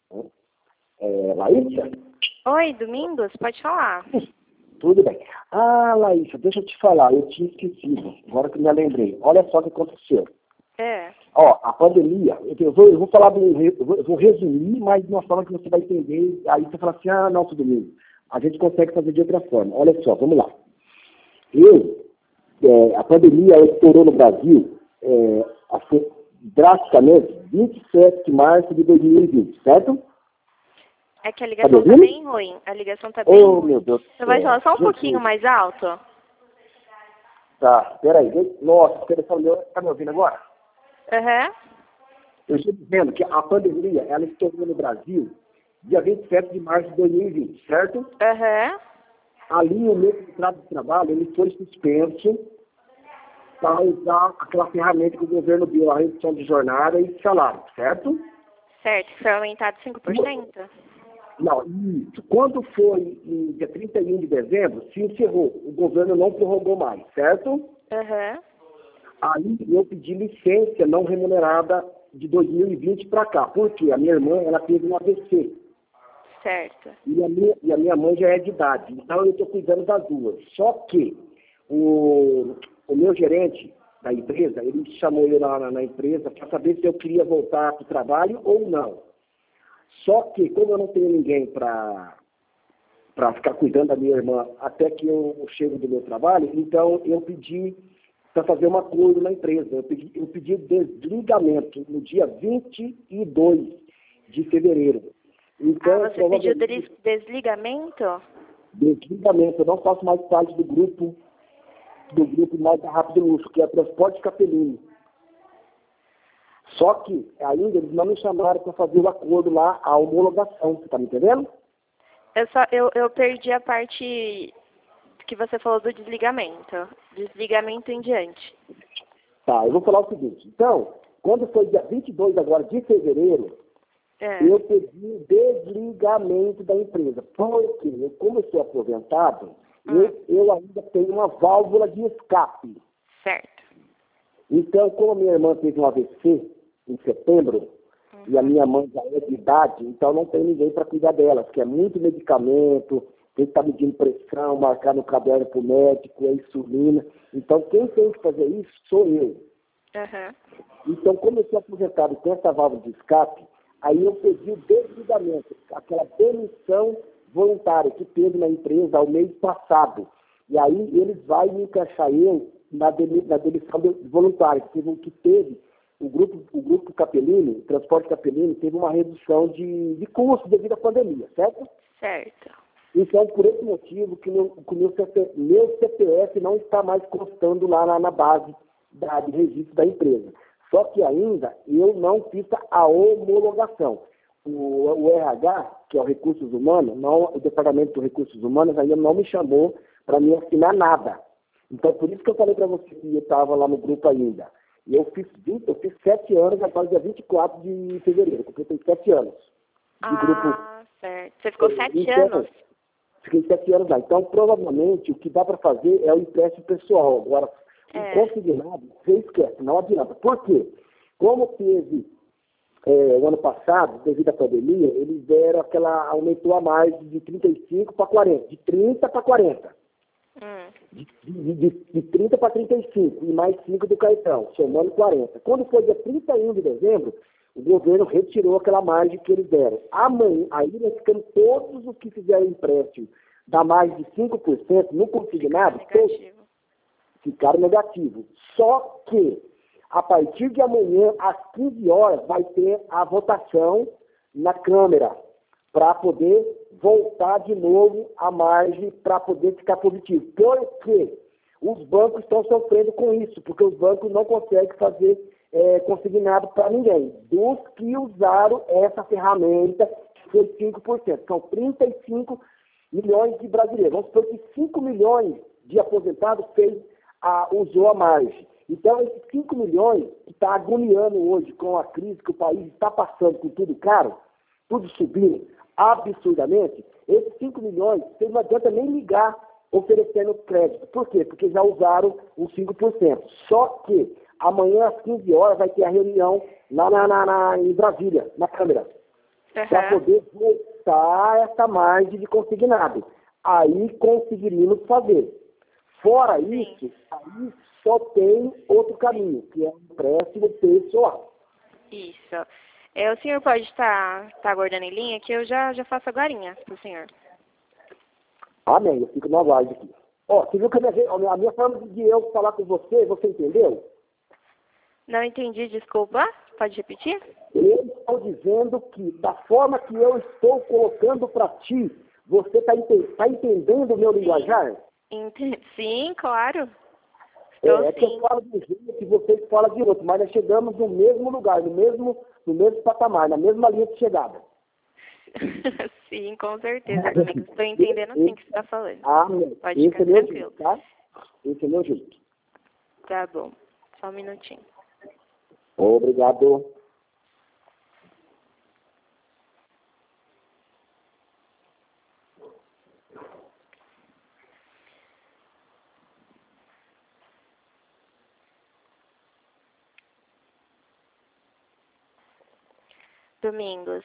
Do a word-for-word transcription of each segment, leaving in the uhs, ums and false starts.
É, Laísa? Oi, Domingos, pode falar. Tudo bem. Ah, Laísa, deixa eu te falar, eu tinha esquecido, agora que me lembrei. Olha só o que aconteceu. É. Ó, a pandemia, eu vou, eu vou falar, do, eu vou, eu vou resumir, mas de uma forma que você vai entender, aí você fala assim, ah, não, tudo bem. A gente consegue fazer de outra forma. Olha só, vamos lá. Eu, é, a pandemia estourou no Brasil é, assim, drasticamente vinte e sete de março de dois mil e vinte, certo? É que a ligação tá, tá bem ruim. A ligação tá bem Oh, ruim. meu Deus do Você vai céu. falar só um Jesus. pouquinho mais alto? Tá, peraí. Nossa, o telefone meu, tá me ouvindo agora? Aham. Uhum. Eu estou dizendo que a pandemia, ela estourou no Brasil dia vinte e sete de março de dois mil e vinte, certo? Aham. Uhum. Ali o meu contrato de trabalho, ele foi suspenso para usar aquela ferramenta que o governo deu, a redução de jornada e de salário, certo? Certo, foi aumentado cinco por cento? Não, isso. Quando foi em dia trinta e um de dezembro, se encerrou. O governo não prorrogou mais, certo? Aham. Uhum. Aí eu pedi licença não remunerada de dois mil e vinte para cá. Porque a minha irmã, ela teve um A V C. Certo. E a minha, e a minha mãe já é de idade. Então eu estou cuidando das duas. Só que o, o meu gerente da empresa, ele chamou eu na, na, na empresa para saber se eu queria voltar para o trabalho ou não. Só que, como eu não tenho ninguém para para ficar cuidando da minha irmã até que eu chego do meu trabalho, então eu pedi para fazer um acordo na empresa. Eu pedi, eu pedi desligamento no dia vinte e dois de fevereiro. Então, ah, você pediu des desligamento? Desligamento. Eu não faço mais parte do grupo, do grupo mais rápido luxo, que é Transporte Capelini. Só que ainda eles não me chamaram para fazer o acordo lá, a homologação. Você está me entendendo? Eu, só, eu, eu perdi a parte que você falou do desligamento. Desligamento em diante. Tá, eu vou falar o seguinte. Então, quando foi dia vinte e dois agora de fevereiro, é. eu pedi o desligamento da empresa. Porque, eu, como eu sou aposentado, hum. eu, eu ainda tenho uma válvula de escape. Certo. Então, como a minha irmã teve um A V C em setembro, uhum. e a minha mãe já é de idade, então não tem ninguém para cuidar dela, porque é muito medicamento, tem que estar medindo pressão, marcar no caderno para o médico, é insulina. Então, quem tem que fazer isso sou eu. Uhum. Então, como eu sou aposentado com essa válvula de escape, aí eu pedi o desligamento, aquela demissão voluntária que teve na empresa ao mês passado. E aí eles vão me encaixar eu na, demi, na demissão voluntária, que teve, que teve o grupo, o grupo Capelini, o Transporte Capelini, teve uma redução de, de custo devido à pandemia, certo? Certo. Então, por esse motivo que meu, que meu, C P, meu C P F não está mais constando lá na, na base da, de registro da empresa. Só que ainda eu não fiz a homologação. O, o R H, que é o Recursos Humanos, não, o Departamento de Recursos Humanos ainda não me chamou para me assinar nada. Então, por isso que eu falei para você que eu estava lá no grupo ainda. E eu fiz, eu fiz sete anos, agora dia vinte e quatro de fevereiro. Eu completei sete anos de ah, grupo. Certo. Você ficou sete então, anos? Fiquei sete anos lá. Então, provavelmente, o que dá para fazer é o empréstimo pessoal. Agora, é. o consignado, você esquece, não adianta. Por quê? Como teve é, o ano passado, devido à pandemia, eles deram aquela, aumentou a margem de trinta e cinco para quarenta, de trinta para quarenta. Hum. De, de, de, de trinta para trinta e cinco, e mais cinco do cartão, somando quarenta. Quando foi dia trinta e um de dezembro, o governo retirou aquela margem que eles deram. Amanhã, aí nós ficamos todos os que fizeram empréstimo da margem de cinco por cento no consignado, ficaram todos ficaram negativos. Só que, a partir de amanhã, às quinze horas, vai ter a votação na Câmara para poder voltar de novo a margem para poder ficar positivo. Por quê? Os bancos estão sofrendo com isso, porque os bancos não conseguem fazer é, consignado para ninguém. Dos que usaram essa ferramenta, que foi cinco por cento. São trinta e cinco milhões de brasileiros. Vamos supor que cinco milhões de aposentados fez, a, usou a margem. Então, esses cinco milhões que está agoniando hoje com a crise que o país está passando com tudo caro, tudo subindo absurdamente, esses cinco milhões, vocês não adianta nem ligar oferecendo crédito. Por quê? Porque já usaram os cinco por cento. Só que amanhã às quinze horas vai ter a reunião lá na, na, na, em Brasília, na Câmara. para Aham. poder voltar essa margem de consignado. Aí conseguiríamos fazer. Fora Sim. isso, aí só tem outro caminho, que é o empréstimo pessoal. Isso. É, o senhor pode estar tá, tá aguardando em linha, que eu já, já faço agorinha pro senhor. Amém, eu fico no aguardo aqui. Ó, você viu que a minha, a minha forma de eu falar com você, você entendeu? Não entendi, desculpa. Pode repetir? Eu estou dizendo que, da forma que eu estou colocando para ti, você está ente tá entendendo o meu Sim. linguajar? Ente- Sim, claro. É, Estou é que eu sim. falo de um jeito que vocês falam de outro, mas nós chegamos no mesmo lugar, no mesmo, no mesmo patamar, na mesma linha de chegada. Sim, com certeza, Domingos. Estou entendendo sim o que você está falando. Amém. Pode Esse ficar é meu tranquilo. jeito, tá? Esse é meu jeito. Tá bom. Só um minutinho. Obrigado. Domingos,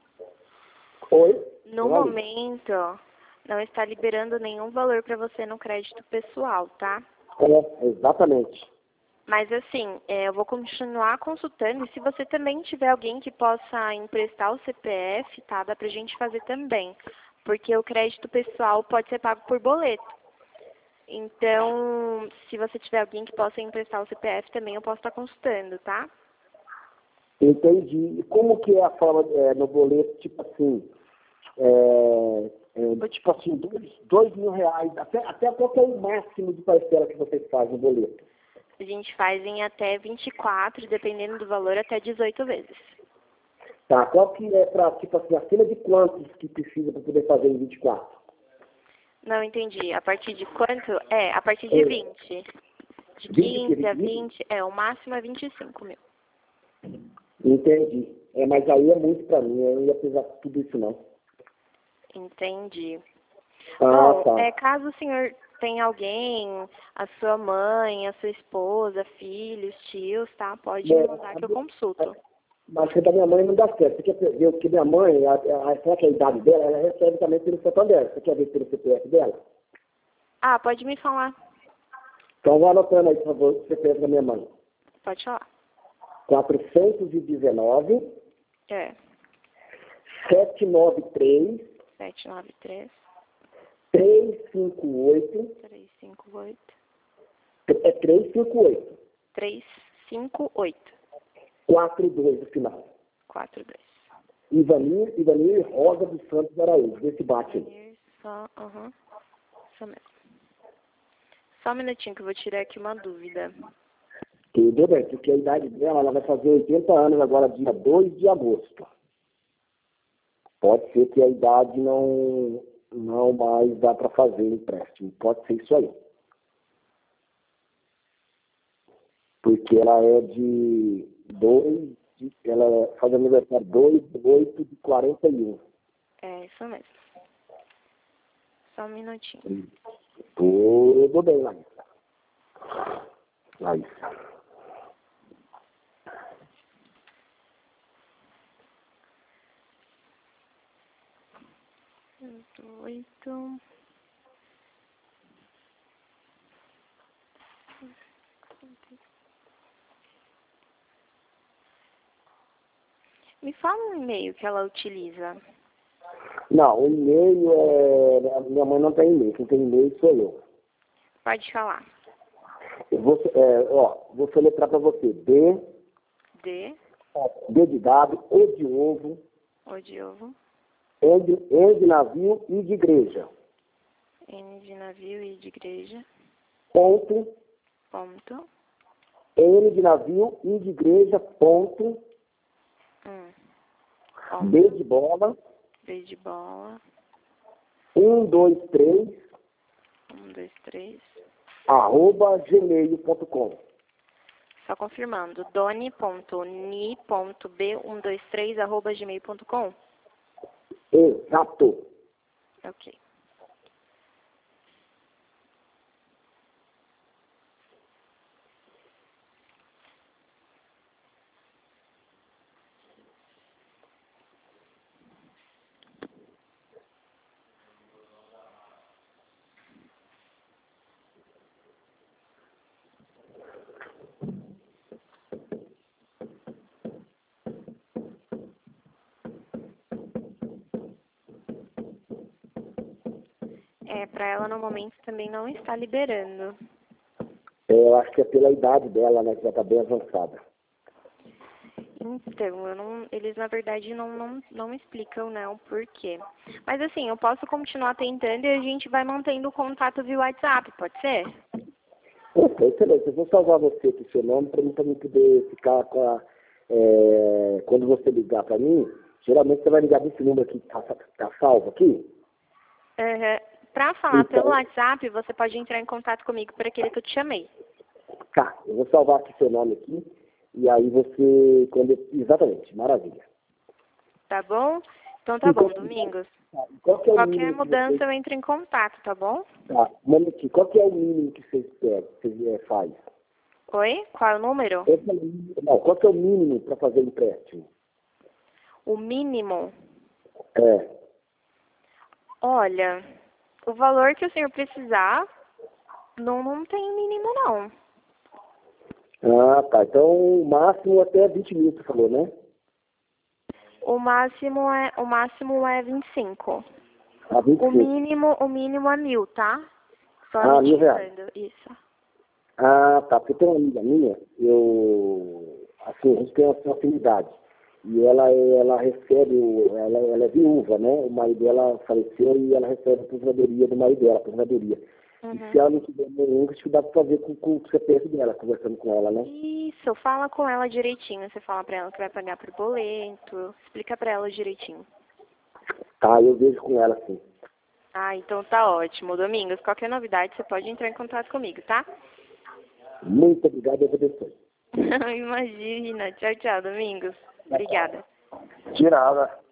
Oi? no Tô ali. momento, não está liberando nenhum valor para você no crédito pessoal, tá? É, exatamente. Mas assim, é, eu vou continuar consultando e se você também tiver alguém que possa emprestar o C P F, tá? Dá pra gente fazer também. Porque o crédito pessoal pode ser pago por boleto. Então, se você tiver alguém que possa emprestar o C P F também, eu posso estar consultando, tá? Entendi. E como que é a forma é, no boleto, tipo assim, é, é, tipo assim, dois, dois mil reais, até, até qual que é o máximo de parcela que vocês fazem no boleto? A gente faz em até vinte e quatro, dependendo do valor, até dezoito vezes. Tá, qual que é para, tipo assim, acima de quantos que precisa para poder fazer em vinte e quatro? Não entendi. A partir de quanto? É, a partir de É, vinte. De vinte que quinze a vinte, é, o máximo é vinte e cinco mil. Entendi. É, mas aí é muito para mim, eu não ia precisar de tudo isso não. Entendi. Ah, Bom, tá. é, caso o senhor tenha alguém, a sua mãe, a sua esposa, filhos, tios, tá? Pode me Bom, mandar a que eu minha- consulto. mas que da minha mãe não dá certo. Você quer ver que minha mãe, a, a, será que a idade dela, ela recebe também pelo Santander. Você quer ver pelo C P F dela? Ah, pode me falar. Então vou anotando aí, por favor, o C P F da minha mãe. Pode falar. quatrocentos e dezenove, É, setecentos e noventa e três, sete nove três, trezentos e cinquenta e oito, três cinco oito, é trezentos e cinquenta e oito, três cinco oito, quarenta e dois no final. quatro dois. Ivanir, Ivanir Rosa dos Santos Araújo, desse bate aí. Só, aham, só mesmo. Só um minutinho que eu vou tirar aqui uma dúvida. Tudo bem, porque a idade dela, ela vai fazer oitenta anos agora, dia dois de agosto. Pode ser que a idade não, não mais dá para fazer empréstimo. Pode ser isso aí. Porque ela é de dois, de, ela faz aniversário dois de oito de quarenta e um. É isso mesmo. Só um minutinho. Tudo bem, Larissa. Larissa. Oito. Me fala um e-mail que ela utiliza. Não, o e-mail é. Minha mãe não tem e-mail. Quem tem e-mail sou eu. Pode falar. Eu vou, é, ó, vou soletrar para você. D, D, D de dado, O de ovo, O de ovo, N de, N de navio e de igreja. N de navio e de igreja, Ponto, ponto, N de navio e de igreja, ponto, um, B ponto, de bola, B de bola, um, dois, três, um, dois, três. arroba gmail ponto com. Só confirmando, doni ponto ni ponto b um dois três arroba gmail ponto com. Exato. Ok. É, para ela no momento também não está liberando. É, eu acho que é pela idade dela, né, que já está bem avançada. Então, eu não, eles na verdade não, não, não me explicam não por quê. Mas assim, eu posso continuar tentando e a gente vai mantendo o contato via WhatsApp, pode ser? Ok, excelente. Eu vou salvar você aqui, seu nome, para mim também poder ficar com a... É, quando você ligar para mim, geralmente você vai ligar desse número aqui, tá, tá salvo aqui? Uhum. Para falar Então, pelo WhatsApp, você pode entrar em contato comigo por aquele que eu te chamei. tá, eu vou salvar aqui seu nome aqui, e aí você... Quando, exatamente, maravilha. Tá bom? Então tá E bom, qual, Domingos. qual que é o Qualquer mínimo que mudança você... eu entro em contato, tá bom? Tá, um momentinho, qual que é o mínimo que você espera, que você é, faz? Oi? Qual é o número? Qual que é o mínimo- Não, qual que é o mínimo para fazer empréstimo? O mínimo? É. Olha, o valor que o senhor precisar, não, não tem mínimo não. Ah, tá. Então, o máximo até vinte mil, você falou, né? O máximo é, o máximo é vinte e cinco. Ah, vinte e O cinco. mínimo, o mínimo é mil, tá? Só Ah, mil reais. notificando, isso. Ah, tá. Porque tem uma amiga minha, eu... Assim, a gente tem uma afinidade. E ela, ela recebe, o- ela, ela é viúva, né? O marido dela faleceu e ela recebe a aposentadoria do marido dela, a aposentadoria. E Uhum. se ela não tiver nenhum, acho que dá pra fazer com, com o C P F dela, conversando com ela, né? Isso, fala com ela direitinho. Você fala pra ela que vai pagar por boleto. Explica pra ela direitinho. Tá, eu vejo com ela, sim. Ah, então tá ótimo. Domingos, qualquer novidade você pode entrar em contato comigo, tá? Muito obrigado, Deus abençoe. Imagina. Tchau, tchau, Domingos. Obrigada. De nada.